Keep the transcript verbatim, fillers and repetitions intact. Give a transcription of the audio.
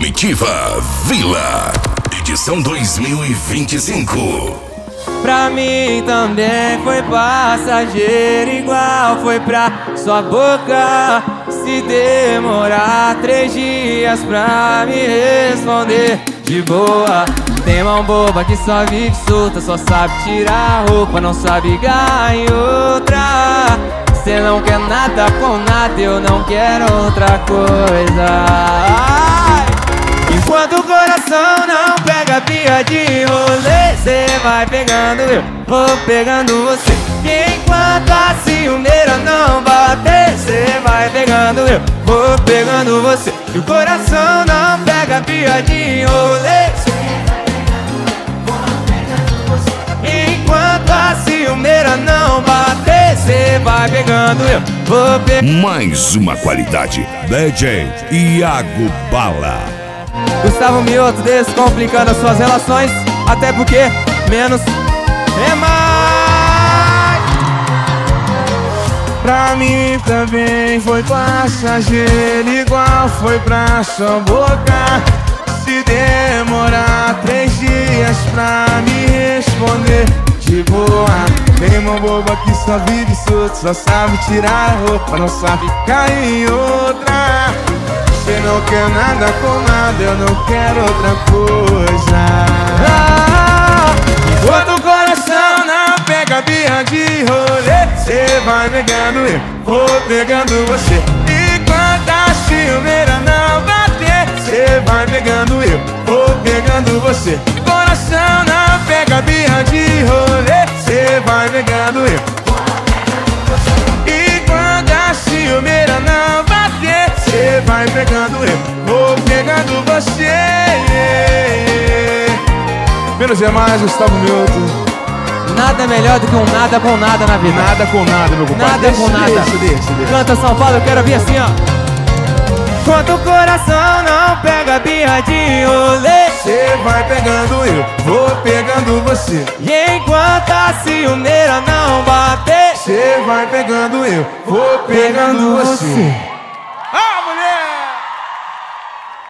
Comitiva Vila, edição dois mil e vinte e cinco. Pra mim também foi passageiro, igual foi pra sua boca. Se demorar três dias pra me responder de boa. Tem mão boba que só vive solta, só sabe tirar a roupa, não sabe ganhar em outra. Cê não quer nada com nada, eu não quero outra coisa. Ai. Enquanto o coração não pega pia de rolê, cê vai pegando eu, vou pegando você. E enquanto a ciumeira não bater, cê vai pegando eu, vou pegando você. E o coração não pega pia de rolê, enquanto a ciumeira não bater, cê vai pegando eu, vou pegando. Mais uma qualidade, D J Iago Bala. Gustavo Mioto descomplicando as suas relações, até porque menos é mais. Pra mim também foi passageiro, igual foi pra sua boca. Se demorar três dias pra me responder de boa. Tem uma boba que só vive solto, só sabe tirar a roupa, não sabe cair em outra. Cê não quer nada com nada, eu não quero outra coisa. Ah, enquanto o coração não pega birra de rolê, cê vai pegando eu, vou pegando você. Enquanto a ciumeira não bater, cê vai pegando eu, vou pegando você. Coração não pega birra de rolê, cê vai pegando eu. Enquanto a ciumeira não bater, cê vai pegando eu, vou pegando você. Menos é mais, Gustavo Mioto. nada é melhor do que um nada com nada na vida. Nada com nada, meu compadre. Nada com nada. Deixa, deixa, deixa. Canta São Paulo, eu quero ouvir assim, ó. Enquanto o coração não pega birra de rolê, cê vai pegando eu, vou pegando você. e enquanto a ciumeira não bater, cê vai pegando eu, vou pegando você.